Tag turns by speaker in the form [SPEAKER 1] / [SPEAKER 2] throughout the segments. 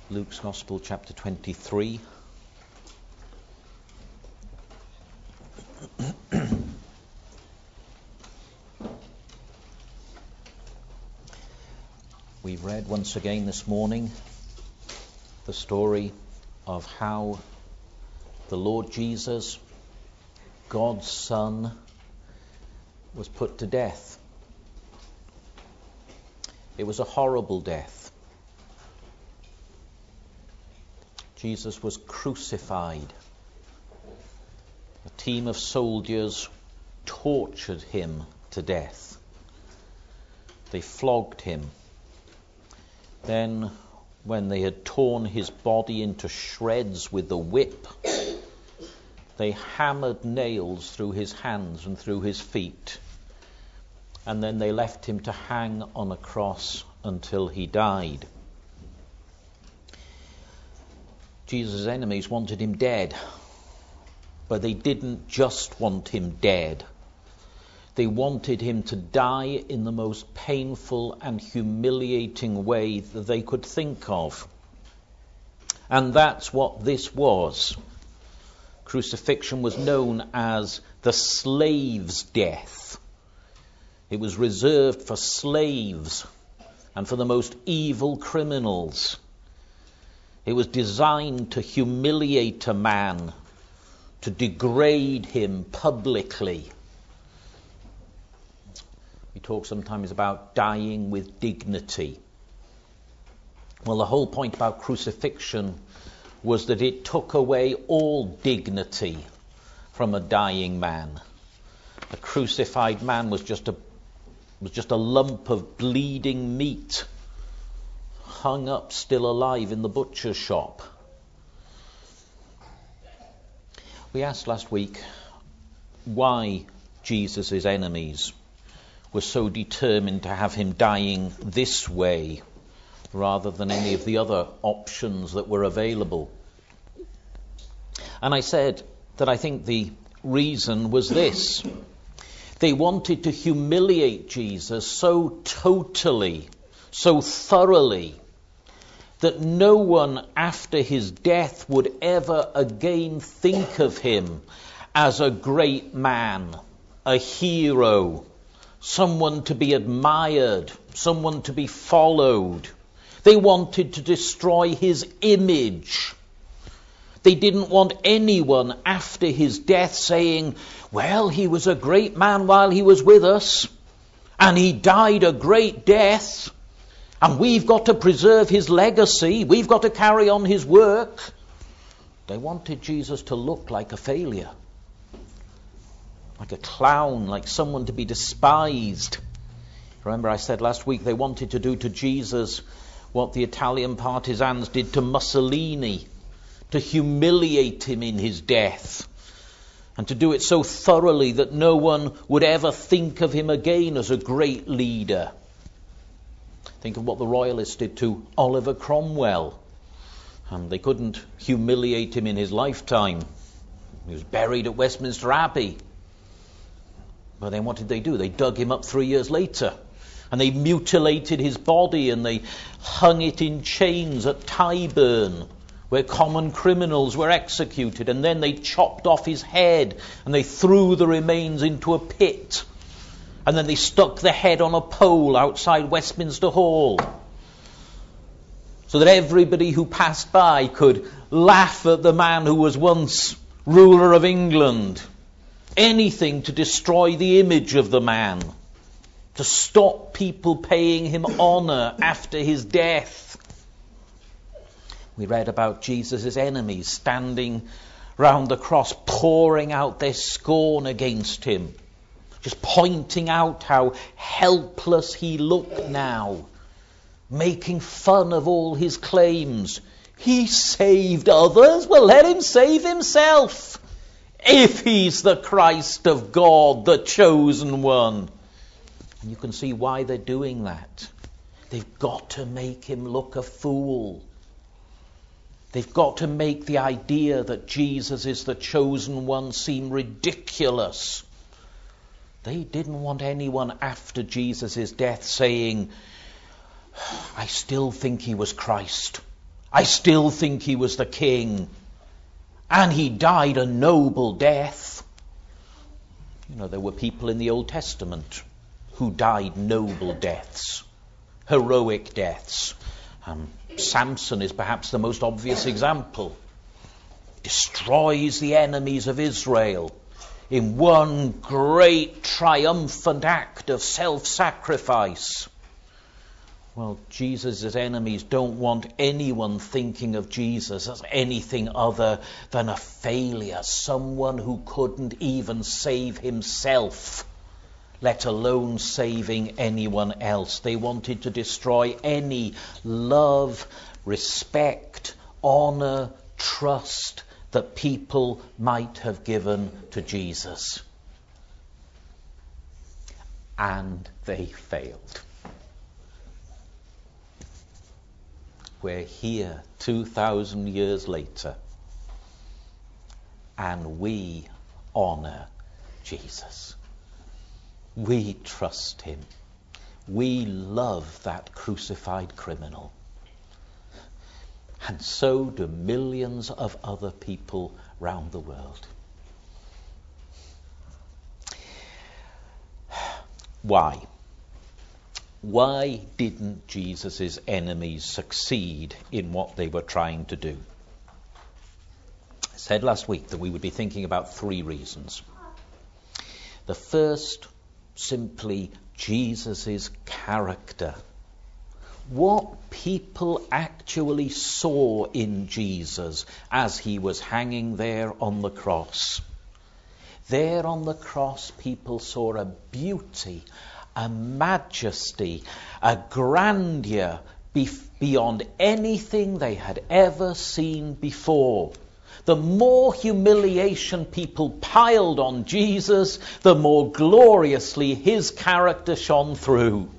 [SPEAKER 1] Luke's Gospel, chapter 23. We've read once again this morning the story of how the Lord Jesus, God's Son, was put to death. It was a horrible death. Jesus was crucified. A team of soldiers tortured him to death. They flogged him. Then, when they had torn his body into shreds with the whip, they hammered nails through his hands and through his feet. And then they left him to hang on a cross until he died. Jesus' enemies wanted him dead, but they didn't just want him dead. They wanted him to die in the most painful and humiliating way that they could think of. And that's what this was. Crucifixion was known as the slave's death. It was reserved for slaves and for the most evil criminals. It was designed to humiliate a man, to degrade him publicly. We talk sometimes about dying with dignity. Well, the whole point about crucifixion was that it took away all dignity from a dying man. A crucified man was just a lump of bleeding meat, hung up still alive in the butcher's shop. We asked last week why Jesus' enemies were so determined to have him dying this way rather than any of the other options that were available. And I said that I think the reason was this. They wanted to humiliate Jesus so totally, so thoroughly, that no one after his death would ever again think of him as a great man, a hero, someone to be admired, someone to be followed. They wanted to destroy his image. They didn't want anyone after his death saying, well, he was a great man while he was with us, and he died a great death, and we've got to preserve his legacy, we've got to carry on his work. They wanted Jesus to look like a failure, like a clown, like someone to be despised. Remember I said last week they wanted to do to Jesus what the Italian partisans did to Mussolini, to humiliate him in his death, and to do it so thoroughly that no one would ever think of him again as a great leader. Think of what the royalists did to Oliver Cromwell. And they couldn't humiliate him in his lifetime. He was buried at Westminster Abbey. But then what did they do? They dug him up 3 years later. And they mutilated his body and they hung it in chains at Tyburn, where common criminals were executed. And then they chopped off his head and they threw the remains into a pit. And then they stuck the head on a pole outside Westminster Hall, so that everybody who passed by could laugh at the man who was once ruler of England. Anything to destroy the image of the man, to stop people paying him honour after his death. We read about Jesus' enemies standing round the cross, pouring out their scorn against him, just pointing out how helpless he looked now, making fun of all his claims. He saved others, well, let him save himself, if he's the Christ of God, the chosen one. And you can see why they're doing that. They've got to make him look a fool. They've got to make the idea that Jesus is the chosen one seem ridiculous. They didn't want anyone after Jesus' death saying, I still think he was Christ. I still think he was the king. And he died a noble death. You know, there were people in the Old Testament who died noble deaths, heroic deaths. Samson is perhaps the most obvious example. Destroys the enemies of Israel in one great triumphant act of self-sacrifice. Well, Jesus' enemies don't want anyone thinking of Jesus as anything other than a failure, someone who couldn't even save himself, let alone saving anyone else. They wanted to destroy any love, respect, honor, trust that people might have given to Jesus. And they failed. We're here 2,000 years later, and we honor Jesus. We trust him. We love that crucified criminal. And so do millions of other people round the world. Why? Why didn't Jesus' enemies succeed in what they were trying to do? I said last week that we would be thinking about 3 reasons. The first, simply Jesus' character. What people actually saw in Jesus as he was hanging there on the cross. There on the cross, people saw a beauty, a majesty, a grandeur beyond anything they had ever seen before. The more humiliation people piled on Jesus, the more gloriously his character shone through.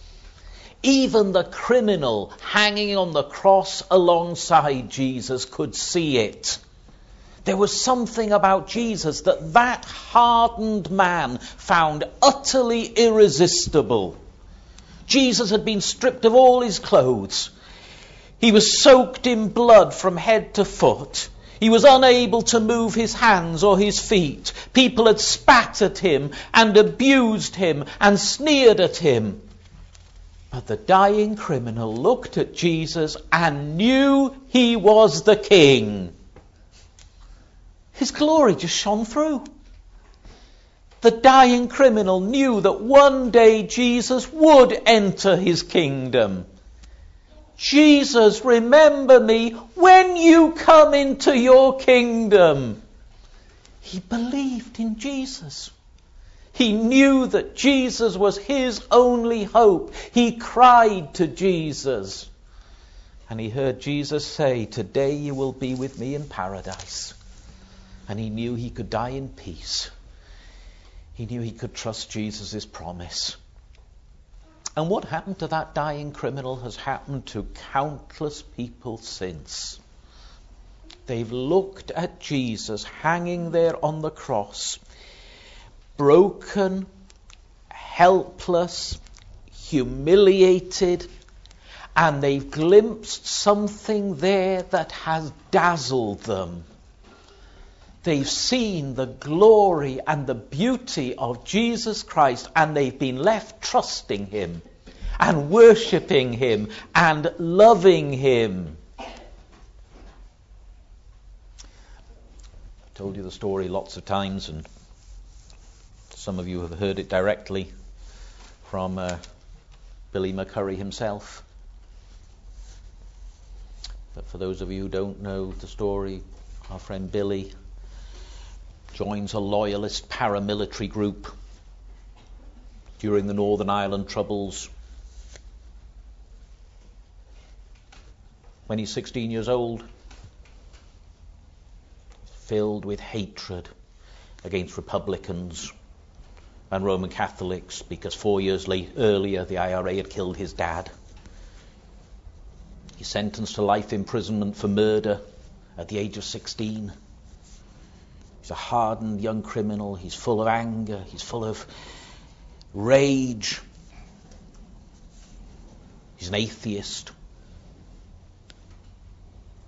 [SPEAKER 1] Even the criminal hanging on the cross alongside Jesus could see it. There was something about Jesus that hardened man found utterly irresistible. Jesus had been stripped of all his clothes. He was soaked in blood from head to foot. He was unable to move his hands or his feet. People had spat at him and abused him and sneered at him. But the dying criminal looked at Jesus and knew he was the king. His glory just shone through. The dying criminal knew that one day Jesus would enter his kingdom. Jesus, remember me when you come into your kingdom. He believed in Jesus. He knew that Jesus was his only hope. He cried to Jesus. And he heard Jesus say, "Today you will be with me in paradise." And he knew he could die in peace. He knew he could trust Jesus' promise. And what happened to that dying criminal has happened to countless people since. They've looked at Jesus hanging there on the cross, broken, helpless, humiliated, and they've glimpsed something there that has dazzled them. They've seen the glory and the beauty of Jesus Christ, and they've been left trusting him and worshipping him and loving him. I told you the story lots of times, and some of you have heard it directly from Billy McCurry himself. But for those of you who don't know the story, our friend Billy joins a loyalist paramilitary group during the Northern Ireland Troubles. When he's 16 years old, filled with hatred against Republicans and Roman Catholics, because 4 years earlier the IRA had killed his dad. He's sentenced to life imprisonment for murder at the age of 16. He's a hardened young criminal. He's full of anger. He's full of rage. He's an atheist.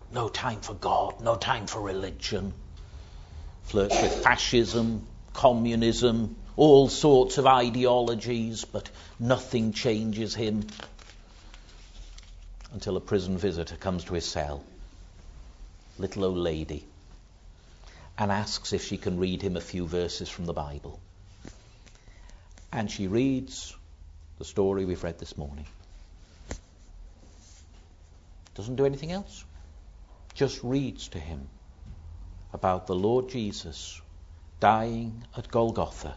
[SPEAKER 1] No time for God, no time for religion. Flirts with fascism, communism, all sorts of ideologies, but nothing changes him until a prison visitor comes to his cell, little old lady, and asks if she can read him a few verses from the Bible. And she reads the story we've read this morning. Doesn't do anything else. Just reads to him about the Lord Jesus dying at Golgotha.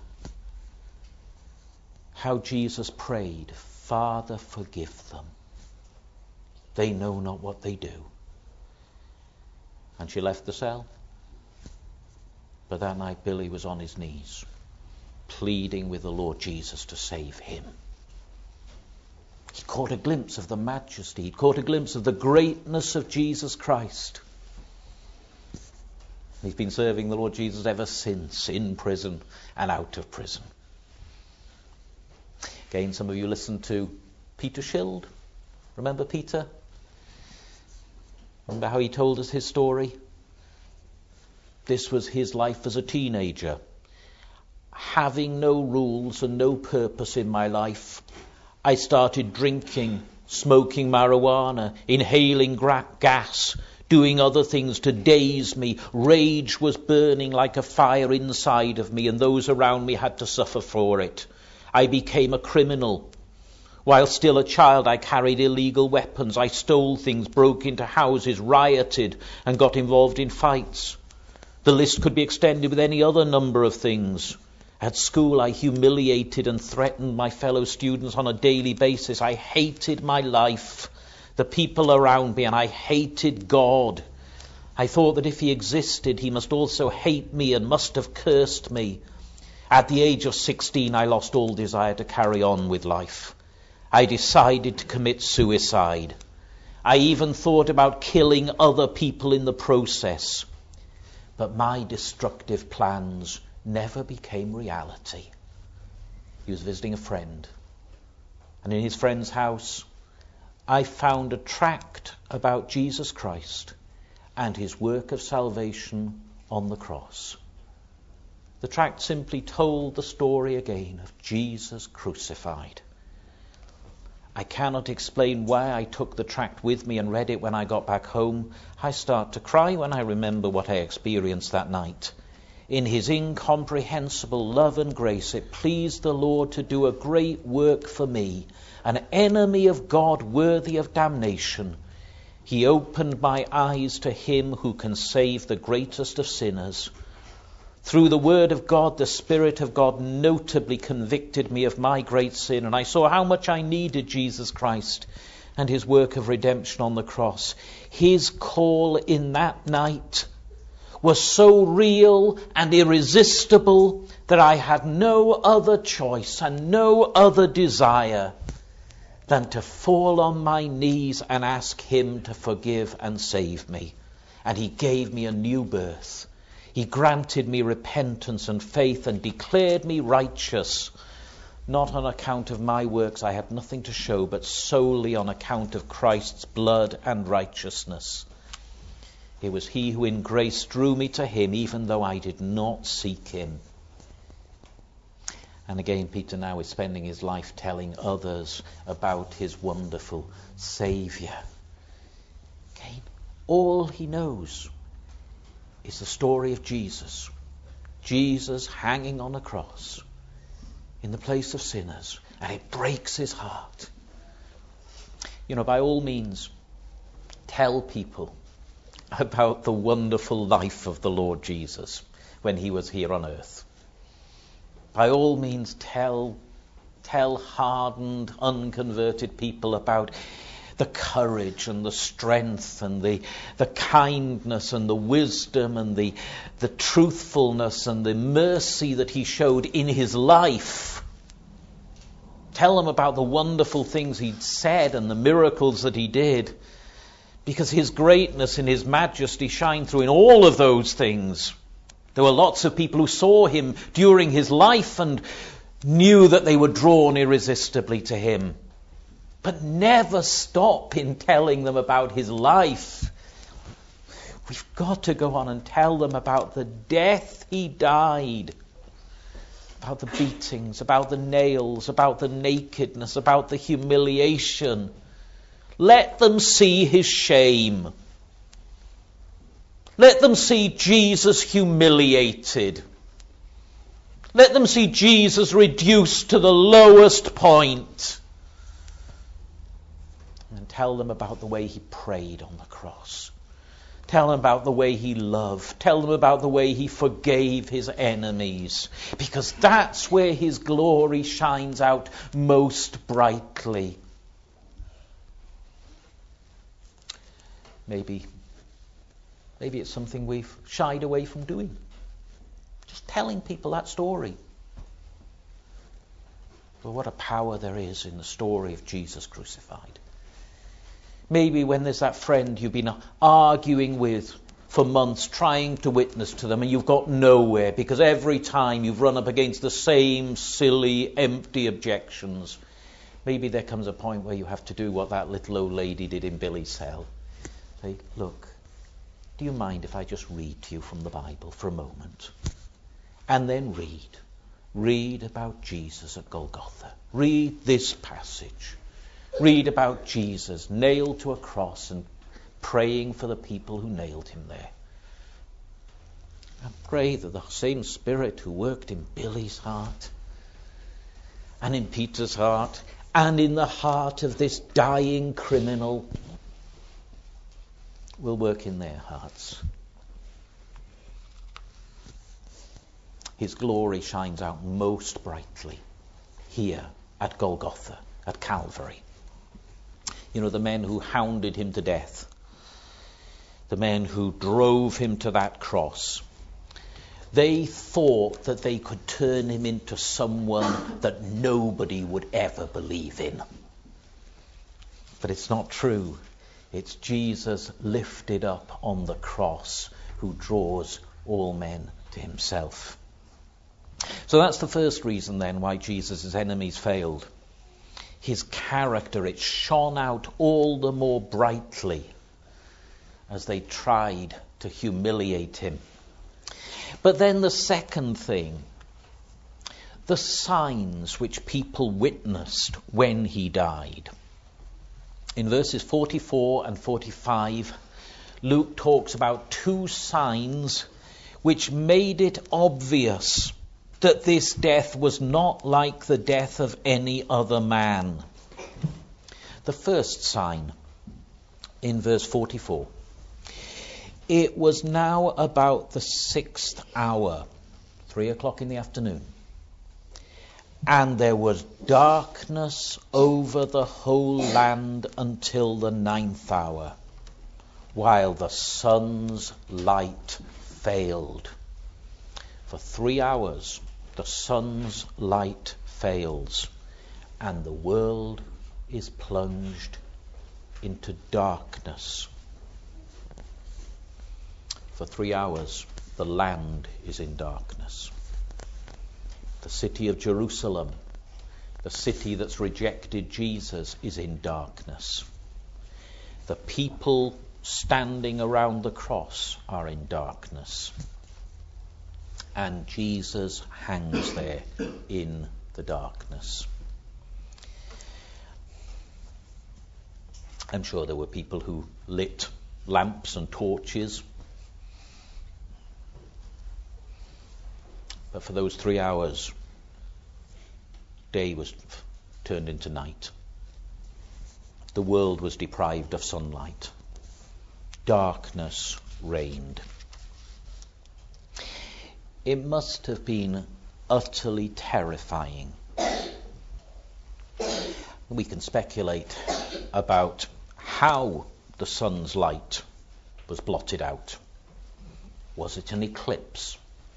[SPEAKER 1] How Jesus prayed, Father, forgive them. They know not what they do. And she left the cell. But that night Billy was on his knees, pleading with the Lord Jesus to save him. He caught a glimpse of the majesty. He caught a glimpse of the greatness of Jesus Christ. He's been serving the Lord Jesus ever since, in prison and out of prison. Again, some of you listened to Peter Schild. Remember Peter? Remember how he told us his story? This was his life as a teenager. Having no rules and no purpose in my life, I started drinking, smoking marijuana, inhaling gas, doing other things to daze me. Rage was burning like a fire inside of me, and those around me had to suffer for it. I became a criminal. While still a child, I carried illegal weapons. I stole things, broke into houses, rioted, and got involved in fights. The list could be extended with any other number of things. At school, I humiliated and threatened my fellow students on a daily basis. I hated my life, the people around me, and I hated God. I thought that if he existed, he must also hate me and must have cursed me. At the age of 16, I lost all desire to carry on with life. I decided to commit suicide. I even thought about killing other people in the process. But my destructive plans never became reality. He was visiting a friend. And in his friend's house, I found a tract about Jesus Christ and his work of salvation on the cross. The tract simply told the story again of Jesus crucified. I cannot explain why I took the tract with me and read it when I got back home. I start to cry when I remember what I experienced that night. In his incomprehensible love and grace, it pleased the Lord to do a great work for me, an enemy of God worthy of damnation. He opened my eyes to him who can save the greatest of sinners. Through the word of God, the Spirit of God notably convicted me of my great sin, and I saw how much I needed Jesus Christ and his work of redemption on the cross. His call in that night was so real and irresistible that I had no other choice and no other desire than to fall on my knees and ask him to forgive and save me. And he gave me a new birth. He granted me repentance and faith and declared me righteous, not on account of my works, I had nothing to show, but solely on account of Christ's blood and righteousness. It was he who in grace drew me to him, even though I did not seek him. And again, Peter now is spending his life telling others about his wonderful Saviour. Again, all he knows is the story of Jesus. Jesus hanging on a cross in the place of sinners. And it breaks his heart. You know, by all means, tell people about the wonderful life of the Lord Jesus when he was here on earth. By all means, tell hardened, unconverted people about the courage and the strength and the kindness and the wisdom and the truthfulness and the mercy that he showed in his life. Tell them about the wonderful things he'd said and the miracles that he did, because his greatness and his majesty shine through in all of those things. There were lots of people who saw him during his life and knew that they were drawn irresistibly to him. But never stop in telling them about his life. We've got to go on and tell them about the death he died. About the beatings, about the nails, about the nakedness, about the humiliation. Let them see his shame. Let them see Jesus humiliated. Let them see Jesus reduced to the lowest point. And tell them about the way he prayed on the cross. Tell them about the way he loved. Tell them about the way he forgave his enemies. Because that's where his glory shines out most brightly. Maybe it's something we've shied away from doing. Just telling people that story. But what a power there is in the story of Jesus crucified. Maybe when there's that friend you've been arguing with for months, trying to witness to them, and you've got nowhere because every time you've run up against the same silly, empty objections. Maybe there comes a point where you have to do what that little old lady did in Billy's cell. Say, look, do you mind if I just read to you from the Bible for a moment? And then read. Read about Jesus at Golgotha. Read this passage. Read about Jesus nailed to a cross and praying for the people who nailed him there. And pray that the same Spirit who worked in Billy's heart and in Peter's heart and in the heart of this dying criminal will work in their hearts. His glory shines out most brightly here at Golgotha, at Calvary. You know, the men who hounded him to death, the men who drove him to that cross, they thought that they could turn him into someone that nobody would ever believe in. But it's not true. It's Jesus lifted up on the cross who draws all men to himself. So that's the first reason then why Jesus' enemies failed. His character, it shone out all the more brightly as they tried to humiliate him. But then the second thing, the signs which people witnessed when he died. In verses 44 and 45, Luke talks about two signs which made it obvious that this death was not like the death of any other man. The first sign, in verse 44. It was now about the 6th hour, 3 o'clock in the afternoon. And there was darkness over the whole land until the 9th hour, while the sun's light failed. For 3 hours, the sun's light fails, and the world is plunged into darkness. For 3 hours, the land is in darkness. The city of Jerusalem, the city that's rejected Jesus, is in darkness. The people standing around the cross are in darkness. And Jesus hangs there in the darkness. I'm sure there were people who lit lamps and torches. But for those 3 hours, day was turned into night. The world was deprived of sunlight. Darkness reigned. It must have been utterly terrifying. We can speculate about how the sun's light was blotted out. Was it an eclipse?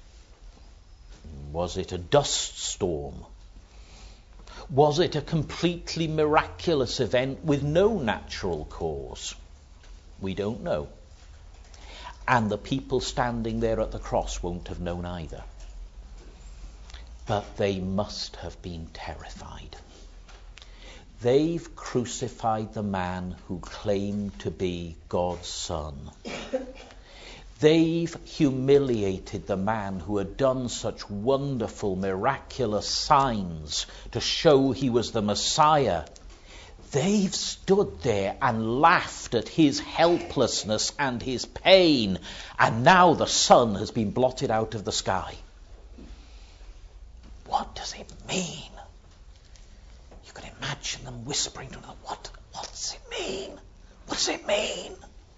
[SPEAKER 1] Was it a dust storm? Was it a completely miraculous event with no natural cause? We don't know. And the people standing there at the cross won't have known either. But they must have been terrified. They've crucified the man who claimed to be God's son. They've humiliated the man who had done such wonderful, miraculous signs to show he was the Messiah. They've stood there and laughed at his helplessness and his pain, and now the sun has been blotted out of the sky. What does it mean? You can imagine them whispering to him, what does it mean? What does it mean?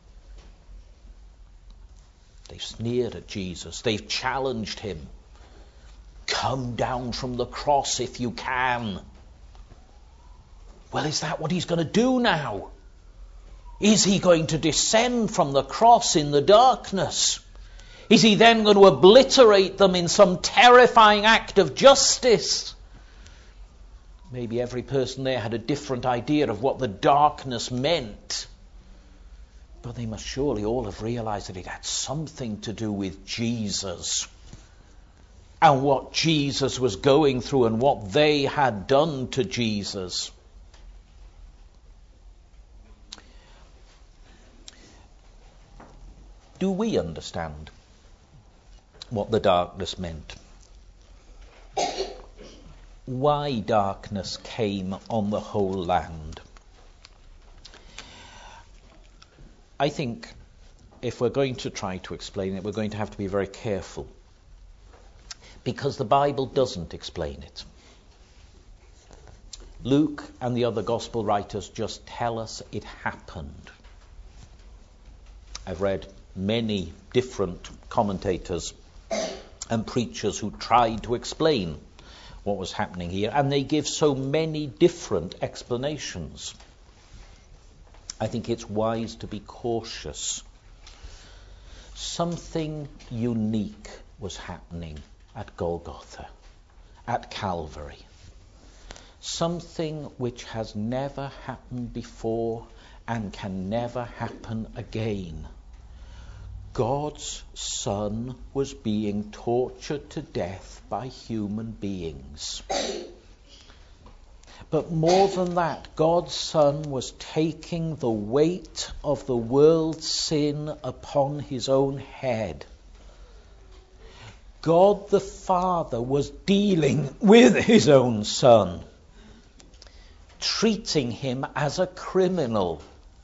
[SPEAKER 1] They've sneered at Jesus. They've challenged him. Come down from the cross if you can. Well, is that what he's going to do now? Is he going to descend from the cross in the darkness? Is he then going to obliterate them in some terrifying act of justice? Maybe every person there had a different idea of what the darkness meant. But they must surely all have realized that it had something to do with Jesus and what Jesus was going through and what they had done to Jesus. Do we understand what the darkness meant? Why darkness came on the whole land? I think if we're going to try to explain it, we're going to have to be very careful, because the Bible doesn't explain it. Luke and the other gospel writers just tell us it happened. I've read many different commentators and preachers who tried to explain what was happening here, and they give so many different explanations. I think it's wise to be cautious. Something unique was happening at Golgotha, at Calvary. Something which has never happened before and can never happen again. God's Son was being tortured to death by human beings. But more than that, God's Son was taking the weight of the world's sin upon his own head. God the Father was dealing with his own Son, treating him as a criminal,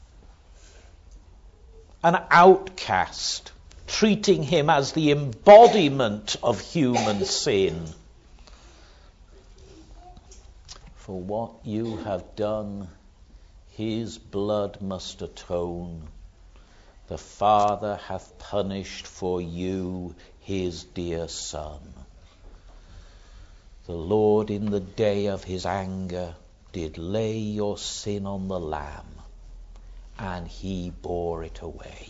[SPEAKER 1] an outcast, treating him as the embodiment of human sin. For what you have done, his blood must atone. The Father hath punished for you his dear Son. The Lord in the day of his anger did lay your sin on the Lamb, and he bore it away.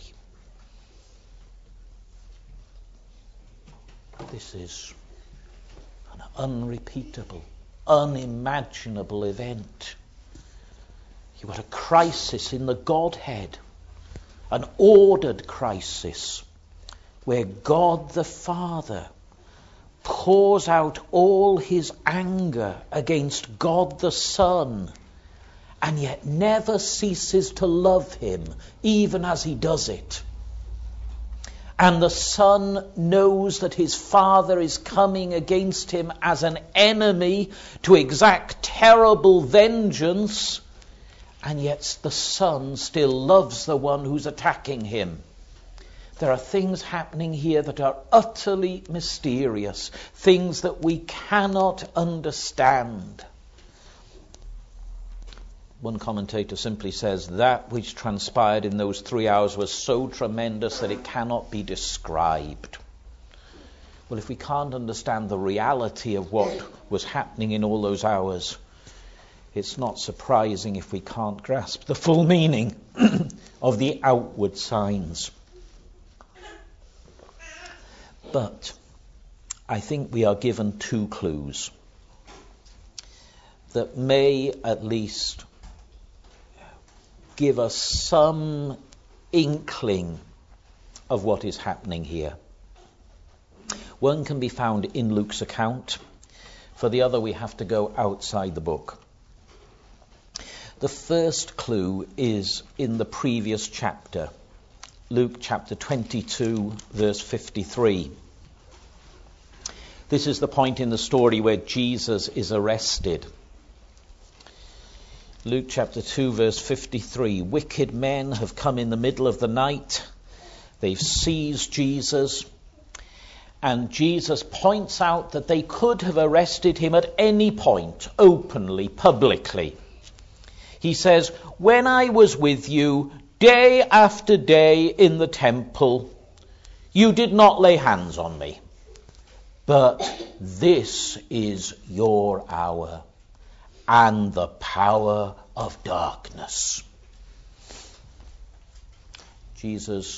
[SPEAKER 1] This is an unrepeatable, unimaginable event. You had a crisis in the Godhead, an ordered crisis, where God the Father pours out all his anger against God the Son, and yet never ceases to love him, even as he does it. And the Son knows that his Father is coming against him as an enemy to exact terrible vengeance, and yet the Son still loves the one who's attacking him. There are things happening here that are utterly mysterious, things that we cannot understand. One commentator simply says, that which transpired in those 3 hours was so tremendous that it cannot be described. Well, if we can't understand the reality of what was happening in all those hours, it's not surprising if we can't grasp the full meaning of the outward signs. But I think we are given 2 clues that may at least give us some inkling of what is happening here. One can be found in Luke's account. For the other, we have to go outside the book. The first clue is in the previous chapter, Luke chapter 22, verse 53. This is the point in the story where Jesus is arrested. Luke chapter 2, verse 53. Wicked men have come in the middle of the night. They've seized Jesus. And Jesus points out that they could have arrested him at any point, openly, publicly. He says, when I was with you day after day in the temple, you did not lay hands on me. But this is your hour and the power of darkness. Jesus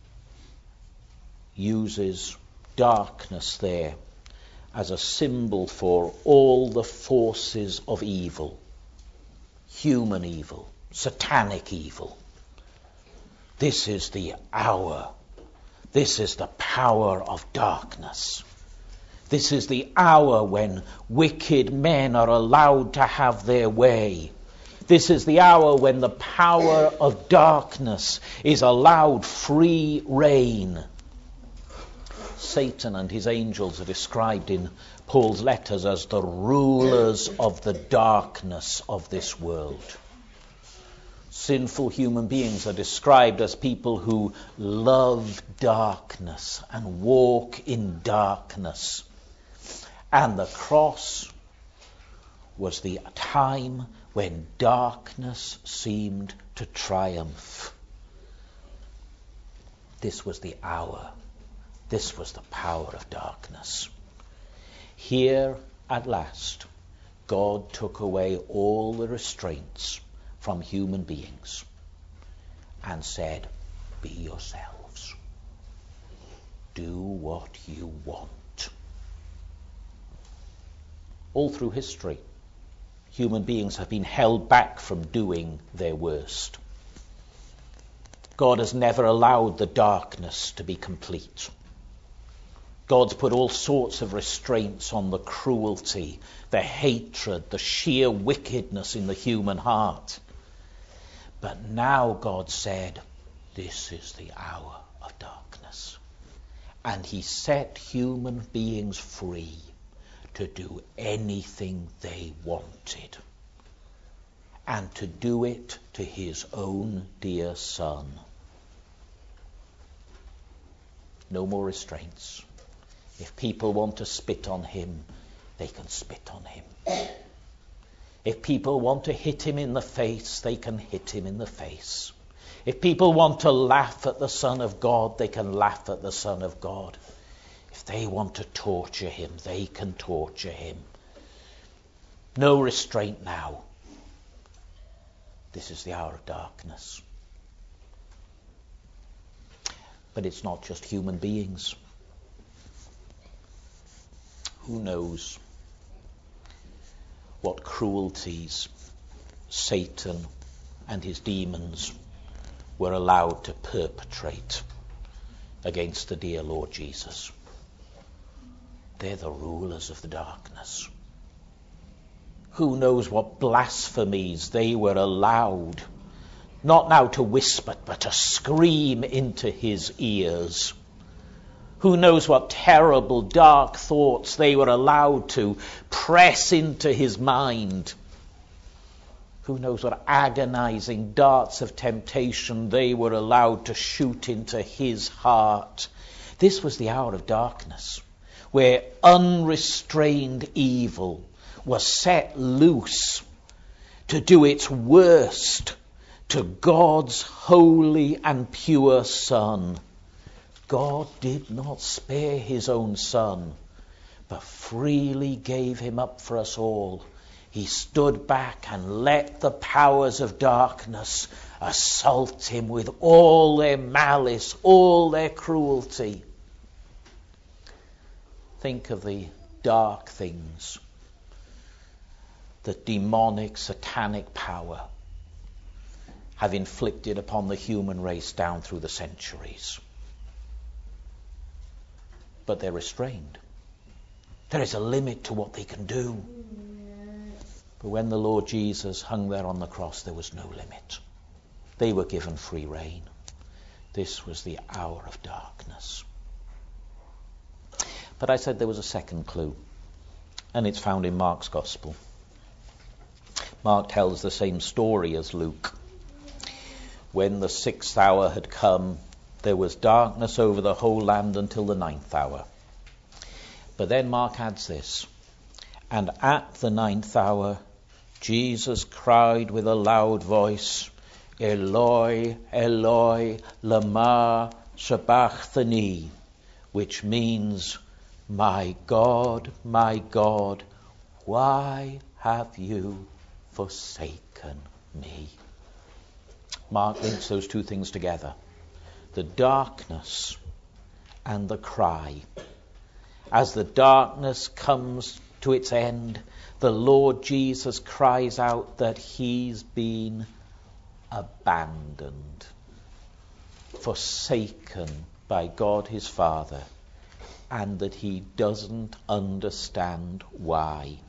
[SPEAKER 1] uses darkness there as a symbol for all the forces of evil, human evil, satanic evil. This is the hour. This is the power of darkness. This is the hour when wicked men are allowed to have their way. This is the hour when the power of darkness is allowed free rein. Satan and his angels are described in Paul's letters as the rulers of the darkness of this world. Sinful human beings are described as people who love darkness and walk in darkness. And the cross was the time when darkness seemed to triumph. This was the hour. This was the power of darkness. Here, at last, God took away all the restraints from human beings and said, be yourselves. Do what you want. All through history, human beings have been held back from doing their worst. God has never allowed the darkness to be complete. God's put all sorts of restraints on the cruelty, the hatred, the sheer wickedness in the human heart. But now God said, this is the hour of darkness. And he set human beings free to do anything they wanted, and to do it to his own dear Son. No more restraints. If people want to spit on him, they can spit on him. If people want to hit him in the face, they can hit him in the face. If people want to laugh at the Son of God, they can laugh at the Son of God. If they want to torture him, they can torture him. No restraint now. This is the hour of darkness. But it's not just human beings. Who knows what cruelties Satan and his demons were allowed to perpetrate against the dear Lord Jesus. They're the rulers of the darkness. Who knows what blasphemies they were allowed, not now to whisper, but to scream into his ears. Who knows what terrible, dark thoughts they were allowed to press into his mind. Who knows what agonizing darts of temptation they were allowed to shoot into his heart. This was the hour of darkness, where unrestrained evil was set loose to do its worst to God's holy and pure Son. God did not spare his own Son, but freely gave him up for us all. He stood back and let the powers of darkness assault him with all their malice, all their cruelty. Think of the dark things, the demonic, satanic power have inflicted upon the human race down through the centuries. But they're restrained. There is a limit to what they can do. But when the Lord Jesus hung there on the cross, there was no limit. They were given free rein. This was the hour of darkness. But I said there was a second clue, and it's found in Mark's Gospel. Mark tells the same story as Luke. When the 6th hour had come, there was darkness over the whole land until the 9th hour. But then Mark adds this, and at the 9th hour, Jesus cried with a loud voice, Eloi, Eloi, lama sabachthani, which means, my God, why have you forsaken me? Mark links those two things together, the darkness and the cry. As the darkness comes to its end, the Lord Jesus cries out that he's been abandoned, forsaken by God his Father, and that he doesn't understand why.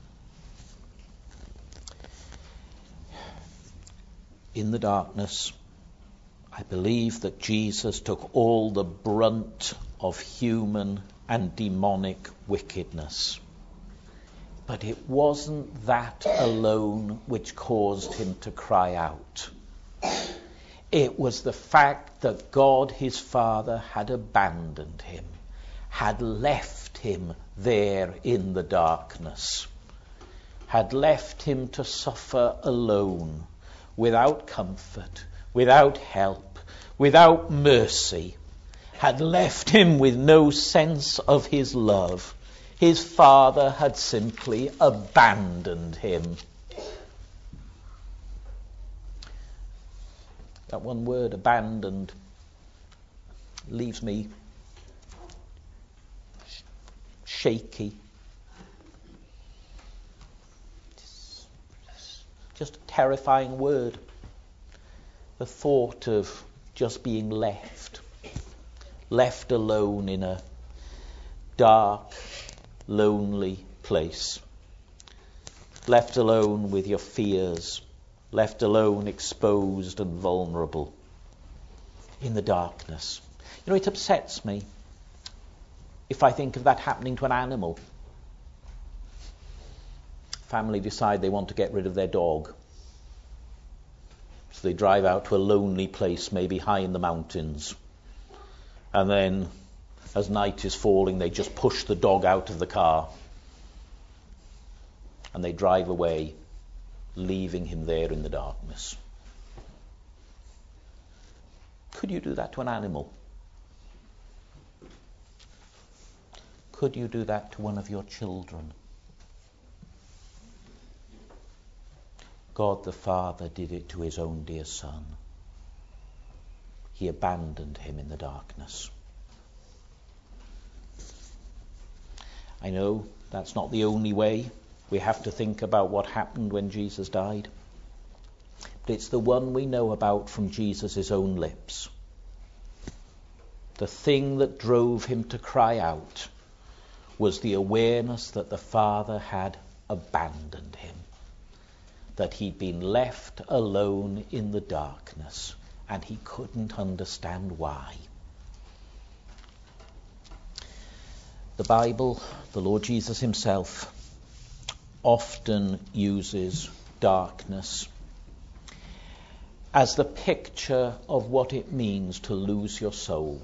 [SPEAKER 1] In the darkness, I believe that Jesus took all the brunt of human and demonic wickedness. But it wasn't that alone which caused him to cry out. It was the fact that God his Father had abandoned him, had left him there in the darkness, had left him to suffer alone, without comfort, without help, without mercy, had left him with no sense of his love. His Father had simply abandoned him. That one word, abandoned, leaves me shaky. Just a terrifying word. The thought of just being left alone in a dark, lonely place, left alone with your fears, left alone exposed and vulnerable in the darkness. You know, it upsets me if I think of that happening to an animal. Family decide they want to get rid of their dog, so they drive out to a lonely place, maybe high in the mountains, and then as night is falling, they just push the dog out of the car and they drive away, leaving him there in the darkness. Could you do that to an animal? Could you do that to one of your children? God the Father did it to his own dear Son. He abandoned him in the darkness. I know that's not the only way we have to think about what happened when Jesus died, but it's the one we know about from Jesus' own lips. The thing that drove him to cry out was the awareness that the Father had abandoned him, that he'd been left alone in the darkness, and he couldn't understand why. The Bible, the Lord Jesus himself, often uses darkness as the picture of what it means to lose your soul.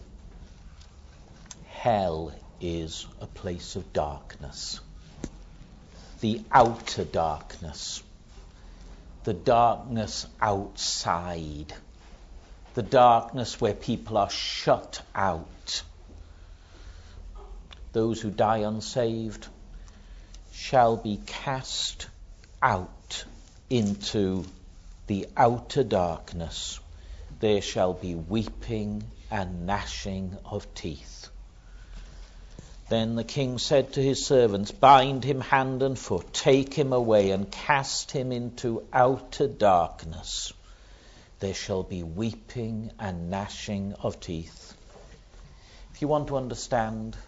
[SPEAKER 1] Hell is a place of darkness. The outer darkness. The darkness outside. The darkness where people are shut out. Those who die unsaved shall be cast out into the outer darkness. There shall be weeping and gnashing of teeth. Then the king said to his servants, bind him hand and foot, take him away and cast him into outer darkness. There shall be weeping and gnashing of teeth. If you want to understand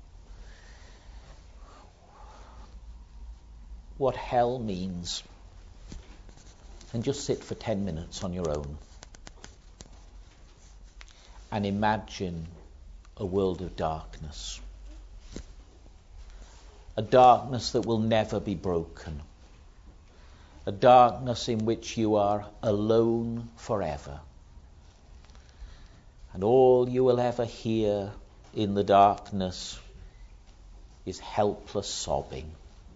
[SPEAKER 1] what hell means, and just sit for 10 minutes on your own and imagine a world of darkness. A darkness that will never be broken. A darkness in which you are alone forever. And all you will ever hear in the darkness is helpless sobbing.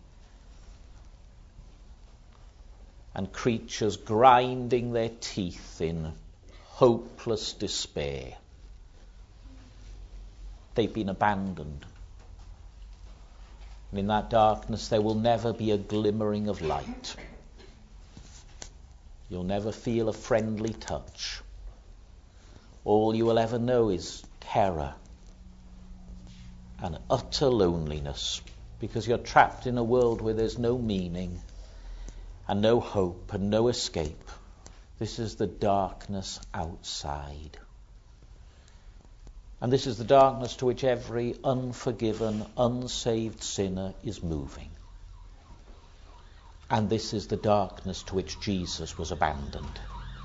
[SPEAKER 1] And creatures grinding their teeth in hopeless despair. They've been abandoned. And in that darkness there will never be a glimmering of light. You'll never feel a friendly touch. All you will ever know is terror and utter loneliness, because you're trapped in a world where there's no meaning and no hope and no escape. This is the darkness outside. And this is the darkness to which every unforgiven, unsaved sinner is moving. And this is the darkness to which Jesus was abandoned.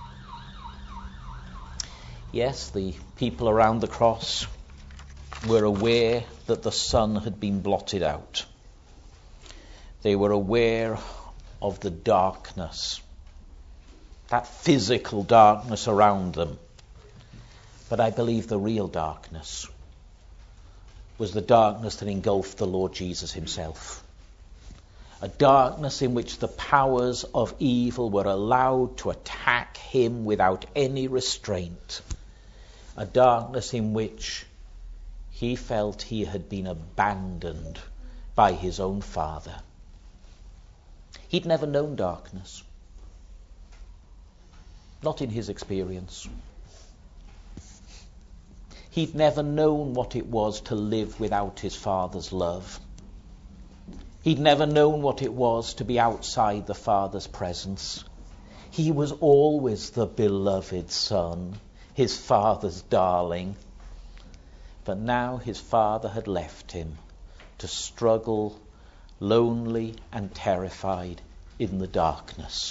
[SPEAKER 1] Yes, the people around the cross were aware that the sun had been blotted out. They were aware of the darkness, that physical darkness around them. But I believe the real darkness was the darkness that engulfed the Lord Jesus himself. A darkness in which the powers of evil were allowed to attack him without any restraint. A darkness in which he felt he had been abandoned by his own Father. He'd never known darkness. Not in his experience. He'd never known what it was to live without his Father's love. He'd never known what it was to be outside the Father's presence. He was always the beloved Son, his Father's darling. But now his Father had left him to struggle, lonely and terrified in the darkness.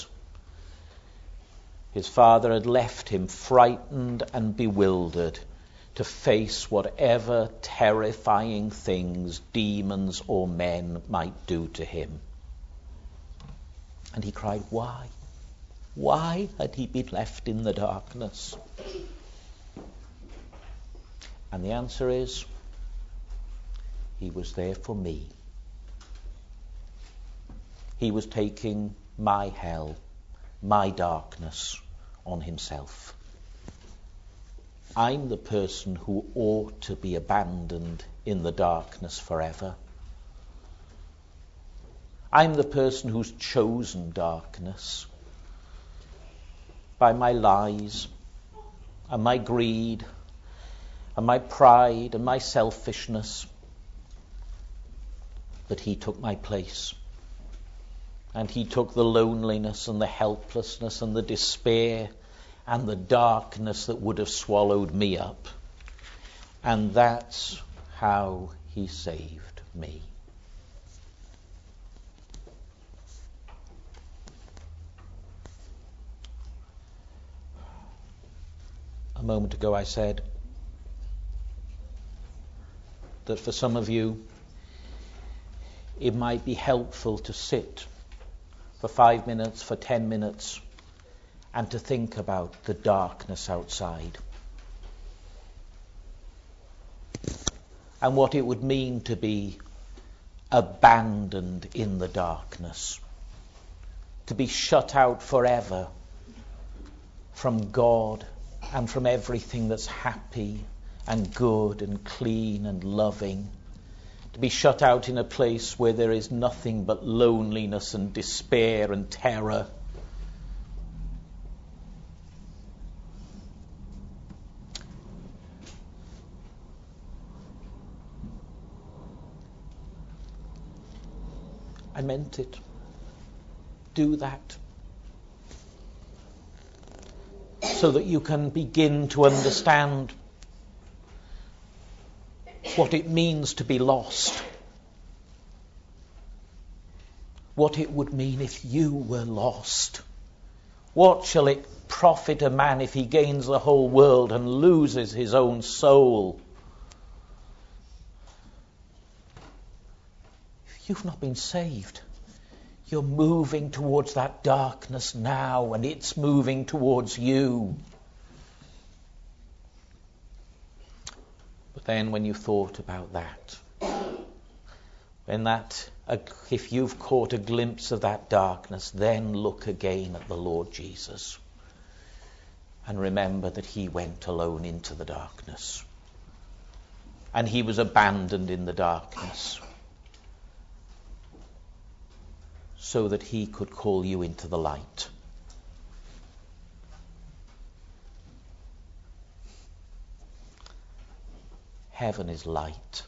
[SPEAKER 1] His Father had left him frightened and bewildered to face whatever terrifying things demons or men might do to him. And he cried, why? Why had he been left in the darkness? And the answer is, he was there for me. He was taking my hell, my darkness on himself. I'm the person who ought to be abandoned in the darkness forever. I'm the person who's chosen darkness by my lies and my greed and my pride and my selfishness. But he took my place. And he took the loneliness and the helplessness and the despair and the darkness that would have swallowed me up. And that's how he saved me. A moment ago I said that for some of you it might be helpful to sit for 5 minutes, for 10 minutes, and to think about the darkness outside. And what it would mean to be abandoned in the darkness. To be shut out forever from God and from everything that's happy and good and clean and loving. To be shut out in a place where there is nothing but loneliness and despair and terror. I meant it. Do that. So that you can begin to understand what it means to be lost. What it would mean if you were lost. What shall it profit a man if he gains the whole world and loses his own soul? If you've not been saved, you're moving towards that darkness now, and it's moving towards you. But then when you thought about that, if you've caught a glimpse of that darkness, then look again at the Lord Jesus and remember that he went alone into the darkness, and he was abandoned in the darkness so that he could call you into the light. Heaven is light.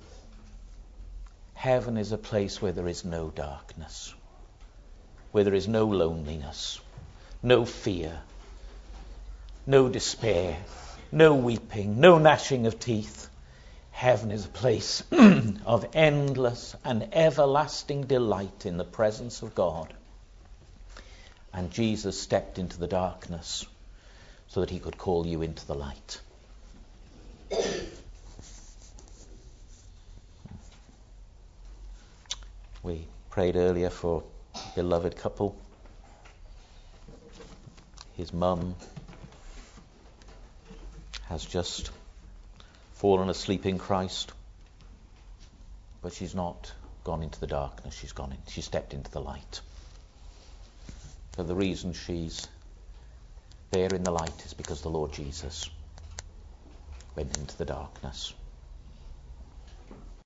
[SPEAKER 1] Heaven is a place where there is no darkness, where there is no loneliness, no fear, no despair, no weeping, no gnashing of teeth. Heaven is a place of endless and everlasting delight in the presence of God. And Jesus stepped into the darkness so that he could call you into the light. We prayed earlier for a beloved couple. His mum has just fallen asleep in Christ, but she's not gone into the darkness. She stepped into the light. But the reason she's there in the light is because the Lord Jesus went into the darkness.